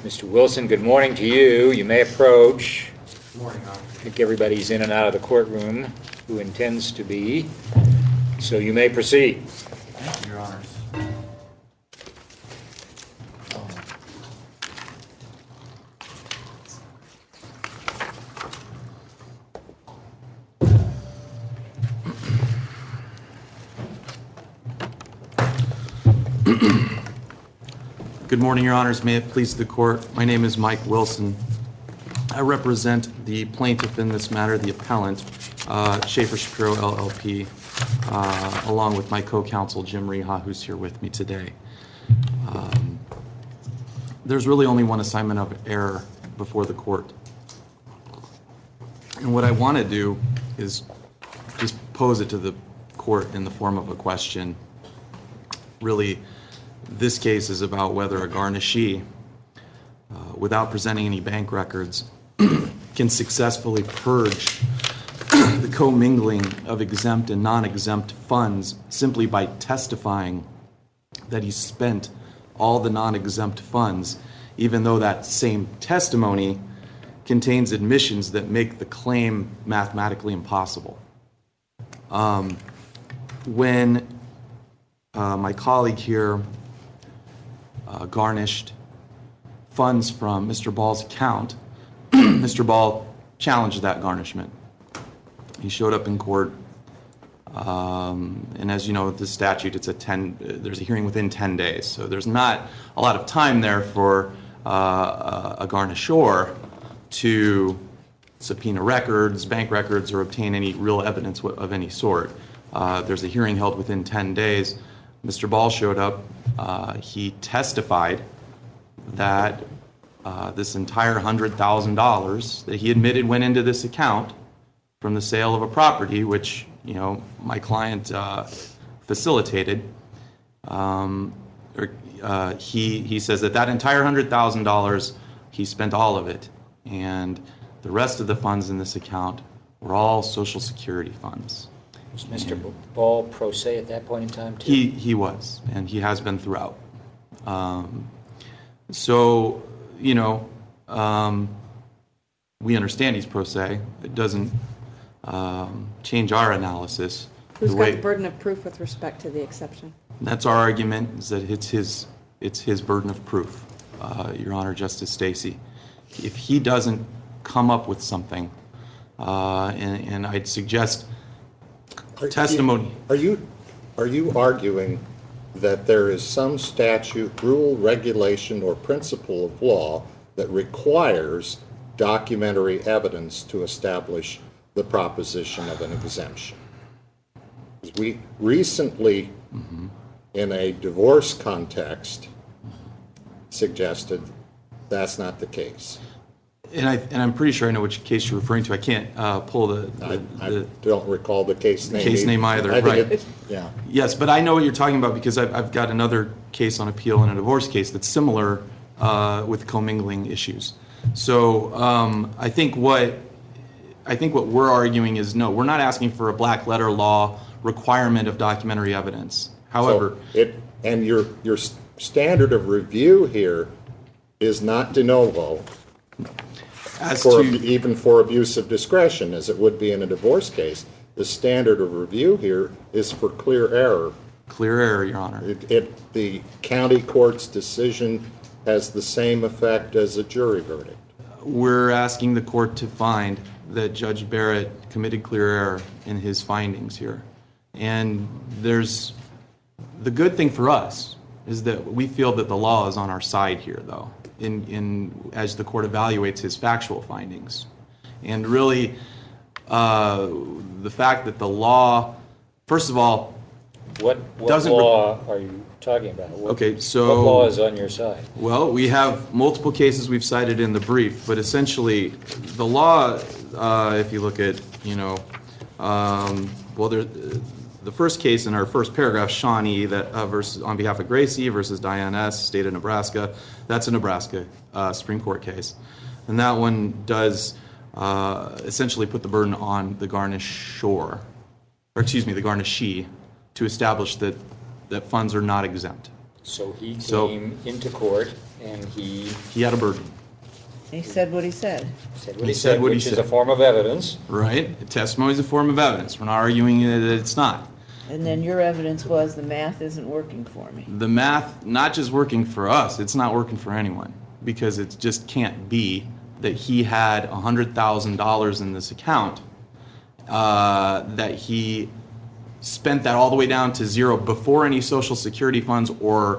Mr. Wilson, good morning to you. You may approach. Good morning, Your Honor. I think everybody's in and out of the courtroom who intends to be, so you may proceed. Thank you, Your Honors. Good morning, Your Honors. May it please the court. My name is Mike Wilson. I represent the plaintiff in this matter, the appellant, Schaefer Shapiro, LLP, along with my co-counsel, Jim Reha, who's here with me today. There's really only one assignment of error before the court. And what I want to do is just pose it to the court in the form of a question. Really, this case is about whether a garnishee, without presenting any bank records, can successfully purge the commingling of exempt and non-exempt funds simply by testifying that he spent all the non-exempt funds, even though that same testimony contains admissions that make the claim mathematically impossible. When my colleague here garnished funds from Mr. Ball's account, Mr. Ball challenged that garnishment. He showed up in court, and as you know, with the statute, there's a hearing within 10 days, so there's not a lot of time there for a garnishor to subpoena records, bank records, or obtain any real evidence of any sort. There's a hearing held within 10 days. Mr. Ball showed up. He testified that this entire $100,000 that he admitted went into this account from the sale of a property, which my client facilitated. He says that entire $100,000, he spent all of it, and the rest of the funds in this account were all Social Security funds. Was Mr. Ball pro se at that point in time, too? He was, and he has been throughout. So, we understand he's pro se. It doesn't change our analysis. Who's got the burden of proof with respect to the exception? That's our argument, is that it's his burden of proof, Your Honor, Justice Stacy. If he doesn't come up with something, and I'd suggest testimony. Are you arguing that there is some statute, rule, regulation, or principle of law that requires documentary evidence to establish the proposition of an exemption? We recently, in a divorce context, suggested that's not the case. And I'm pretty sure I know which case you're referring to. I can't pull I don't recall the case name. Case name either, right? Yeah. Yes, but I know what you're talking about because I've got another case on appeal in a divorce case that's similar with commingling issues. So I think what we're arguing is no, we're not asking for a black letter law requirement of documentary evidence. However, your standard of review here is not de novo. Even for abuse of discretion, as it would be in a divorce case, the standard of review here is for clear error. Clear error, Your Honor. The county court's decision has the same effect as a jury verdict. We're asking the court to find that Judge Barrett committed clear error in his findings here. And the good thing for us is that we feel that the law is on our side here, though, as the court evaluates his factual findings. And really, the fact that the law, first of all, what law are you talking about? What law is on your side? Well, we have multiple cases we've cited in the brief, but essentially, the law, if you look at, the first case in our first paragraph, Shawnee, versus on behalf of Gracie versus Diane S., state of Nebraska. That's a Nebraska Supreme Court case, and that one does essentially put the burden on the garnishee to establish that funds are not exempt. So he So- came into court and he He had a burden, He said what he said. said what He he said said, what he which is a said. form of evidence. right? Testimony is a form of evidence. We're not arguing that it's not. And then your evidence was the math isn't working for me. The math, not just working for us, it's not working for anyone, because it just can't be that he had $100,000 in this account, that he spent that all the way down to zero before any Social Security funds, or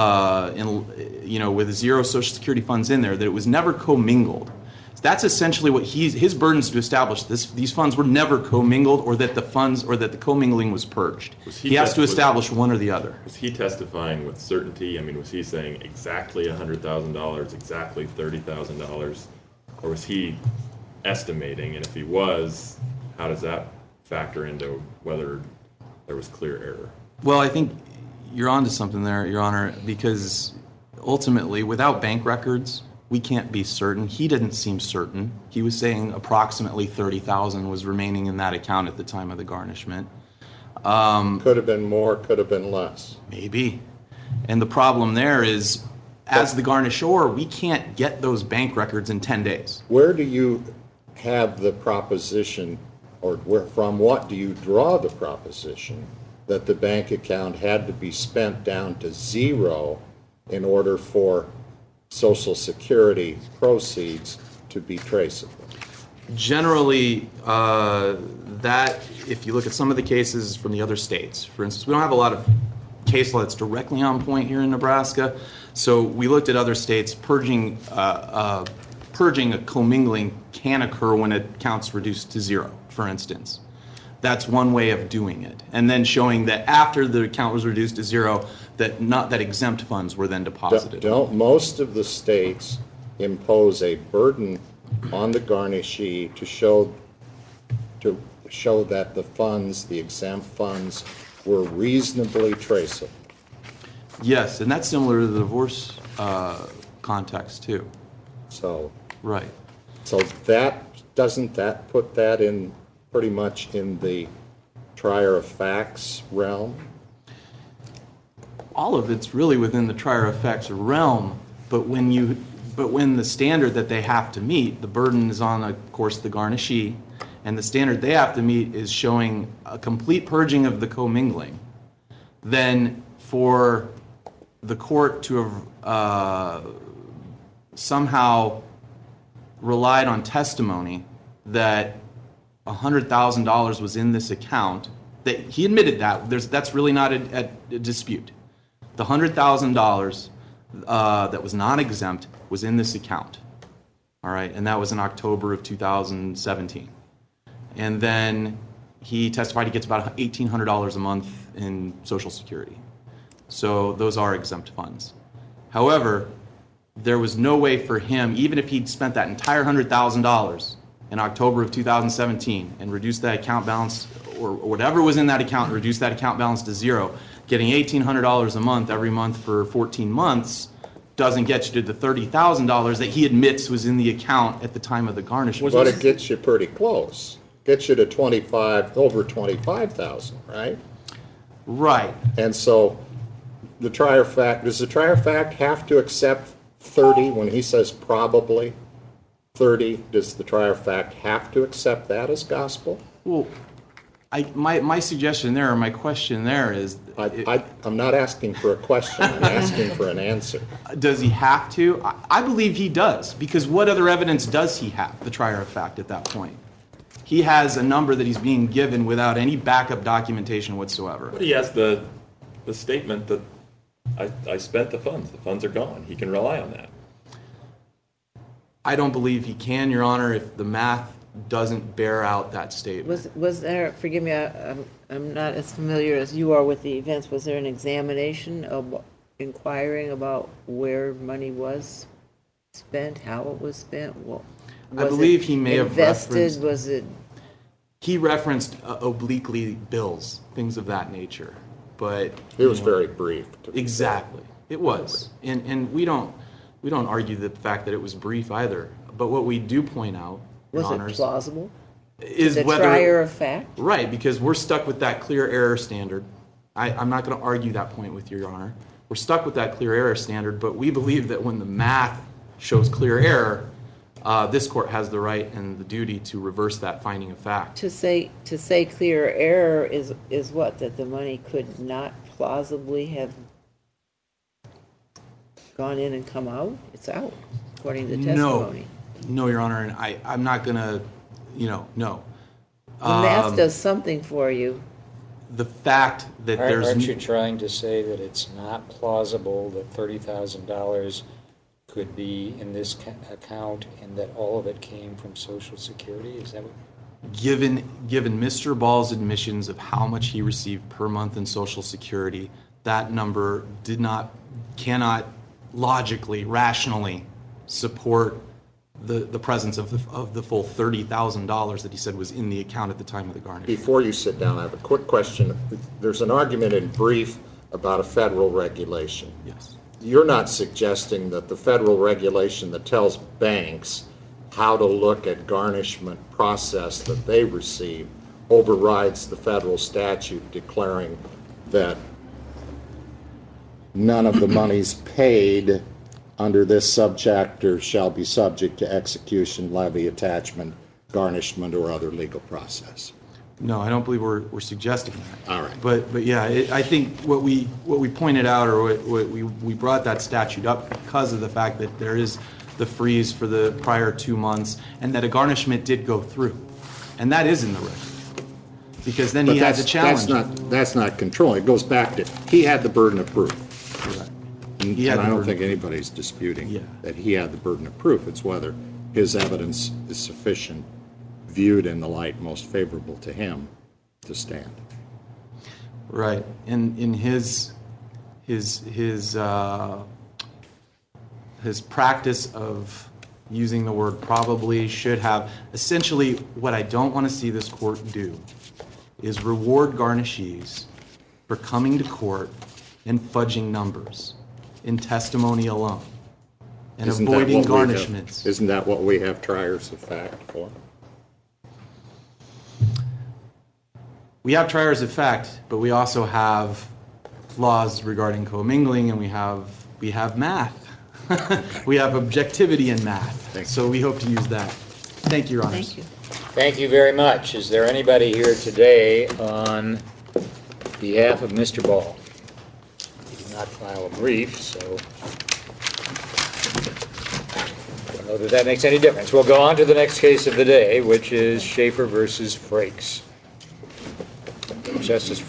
with zero Social Security funds in there, that it was never commingled. That's essentially what his burden is to establish. These funds were never commingled, or that the commingling was purged. He has to establish one or the other. Was he testifying with certainty? I mean, was he saying exactly $100,000, exactly $30,000, or was he estimating? And if he was, how does that factor into whether there was clear error? Well, I think you're onto something there, Your Honor, because ultimately, without bank records, we can't be certain. He didn't seem certain. He was saying approximately $30,000 was remaining in that account at the time of the garnishment. Could have been more, could have been less. Maybe. And the problem there is, as the garnishor, we can't get those bank records in 10 days. Where do you have the proposition, or from what do you draw the proposition that the bank account had to be spent down to zero in order for Social Security proceeds to be traceable? Generally, that, if you look at some of the cases from the other states, for instance, we don't have a lot of case law that's directly on point here in Nebraska, so we looked at other states. Purging a commingling can occur when an account's reduced to zero, for instance. That's one way of doing it. And then showing that after the account was reduced to zero, that exempt funds were then deposited. Don't most of the states impose a burden on the garnishee to show that the funds, the exempt funds, were reasonably traceable? Yes, and that's similar to the divorce context too. So, Right. so doesn't that put that in pretty much in the trier of facts realm? All of it's really within the trier of facts realm, but when the standard that they have to meet, the burden is on, of course, the garnishee, and the standard they have to meet is showing a complete purging of the commingling, then for the court to have somehow relied on testimony that $100,000 was in this account, that he admitted that's really not a dispute. The $100,000 that was non-exempt was in this account, all right, and that was in October of 2017. And then he testified he gets about $1,800 a month in Social Security. So those are exempt funds. However, there was no way for him, even if he'd spent that entire $100,000 in October of 2017 and reduced that account balance, or whatever was in that account, and reduced that account balance to zero, getting $1,800 a month every month for 14 months doesn't get you to the $30,000 that he admits was in the account at the time of the garnishment. But it gets you pretty close. Gets you to over 25,000, right? Right. And so does the trier fact have to accept 30 when he says probably 30? Does the trier fact have to accept that as gospel? Well, my suggestion there, or my question there is, I'm not asking for a question, I'm asking for an answer. does he have to? I believe he does, because what other evidence does he have, the trier of fact, at that point? He has a number that he's being given without any backup documentation whatsoever. But he has the statement that I spent the funds are gone. He can rely on that. I don't believe he can, Your Honor, if the math doesn't bear out that statement. Was there, forgive me, I'm not as familiar as you are with the events, was there an examination of inquiring about where money was spent, how it was spent? I believe he may have referenced... Was it... He referenced obliquely bills, things of that nature, but... It was very brief. Exactly. It was. And we don't argue the fact that it was brief either, but what we do point out, Was Your it Honors, plausible? is The whether... trier of fact? Right, because we're stuck with that clear error standard. I'm not going to argue that point with you, Your Honor. we're stuck with that clear error standard, but we believe that when the math shows clear error, this court has the right and the duty to reverse that finding of fact. To say clear error is what? That the money could not plausibly have gone in and come out? It's out, according to the testimony. No, Your Honor, and I'm not gonna, no. The math does something for you. The fact that there's... Aren't you trying to say that it's not plausible that $30,000 could be in this account and that all of it came from Social Security? Is that what? Given Mr. Ball's admissions of how much he received per month in Social Security, that number cannot logically, rationally support the presence of the full $30,000 that he said was in the account at the time of the garnish. Before you sit down, I have a quick question. There's an argument in brief about a federal regulation. Yes. You're not suggesting that the federal regulation that tells banks how to look at garnishment process that they receive overrides the federal statute declaring that none of the monies paid under this subchapter shall be subject to execution, levy, attachment, garnishment, or other legal process. No, I don't believe we're suggesting that. All right. But yeah, I think what we pointed out, or what we brought that statute up because of the fact that there is the freeze for the prior 2 months, and that a garnishment did go through, and that is in the record. Because then he had to challenge. That's not controlling. It goes back to he had the burden of proof. Correct. And I don't think anybody's disputing that he had the burden of proof. It's whether his evidence is sufficient, viewed in the light most favorable to him, to stand. Right. And in his practice of using the word probably, should have, essentially what I don't want to see this court do is reward garnishees for coming to court and fudging numbers in testimony alone and avoiding garnishments. Isn't that what we have triers of fact for? We have triers of fact, but we also have laws regarding commingling, and we have math. We have objectivity in math. So we hope to use that. Thank you, Your Honors. Thank you. Thank you very much. Is there anybody here today on behalf of Mr. Ball? He did not file a brief, so I don't know that makes any difference. We'll go on to the next case of the day, which is Schaefer versus Frakes. Justice